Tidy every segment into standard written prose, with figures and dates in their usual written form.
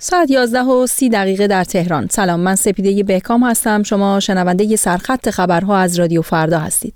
ساعت 11:30 در تهران. سلام، من سپیده بهکام هستم. شما شنونده سرخط خبرها از رادیو فردا هستید.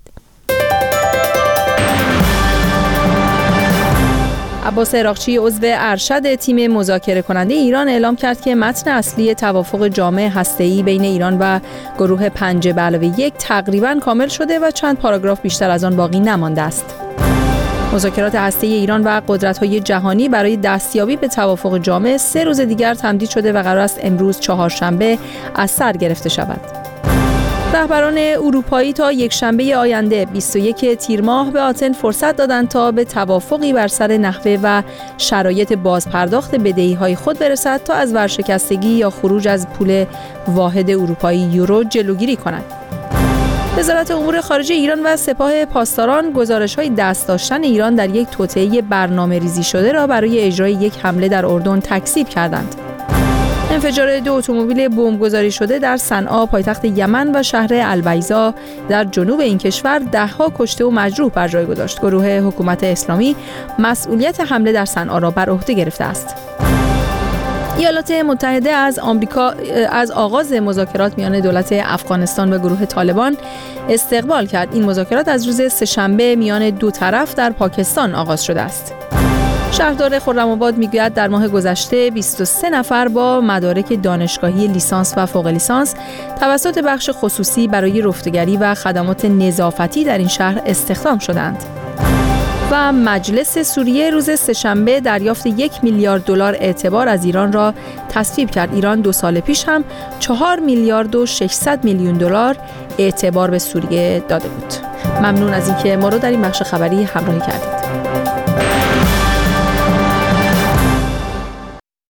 عباس عراقچی عضو ارشد تیم مذاکره کننده ایران اعلام کرد که متن اصلی توافق جامع هسته‌ای بین ایران و گروه 5+1 تقریباً کامل شده و چند پاراگراف بیشتر از آن باقی نمانده است. مذاکرات هسته‌ای ایران و قدرت‌های جهانی برای دستیابی به توافق جامع 3 روز دیگر تمدید شده و قرار است امروز چهارشنبه از سر گرفته شود. رهبران اروپایی تا یکشنبه آینده 21 تیر ماه به آتن فرصت دادند تا به توافقی بر سر نحوه و شرایط بازپرداخت بدهی‌های خود برسد تا از ورشکستگی یا خروج از پول واحد اروپایی یورو جلوگیری کند. وزارت امور خارجه ایران و سپاه پاسداران گزارش‌های دست داشتن ایران در یک توطئه برنامه‌ریزی شده را برای اجرای یک حمله در اردن تکذیب کردند. انفجار 2 اتومبیل بمبگذاری شده در صنعا پایتخت یمن و شهر البیضا در جنوب این کشور 10 کشته و مجروح بر جای گذاشت. گروه حکومت اسلامی مسئولیت حمله در صنعا را بر عهده گرفته است. ایالات متحده از آمریکا از آغاز مذاکرات میان دولت افغانستان و گروه طالبان استقبال کرد. این مذاکرات از روز سه‌شنبه میان دو طرف در پاکستان آغاز شده است. شهردار خرم‌آباد میگوید در ماه گذشته 23 نفر با مدارک دانشگاهی لیسانس و فوق لیسانس توسط بخش خصوصی برای رفتگری و خدمات نظافتی در این شهر استخدام شدند. و مجلس سوریه روز سه‌شنبه دریافت 1 میلیارد دلار اعتبار از ایران را تصویب کرد. ایران 2 سال پیش هم 4 میلیارد و 600 میلیون دلار اعتبار به سوریه داده بود. ممنون از اینکه ما رو در این بخش خبری همراهی کردید.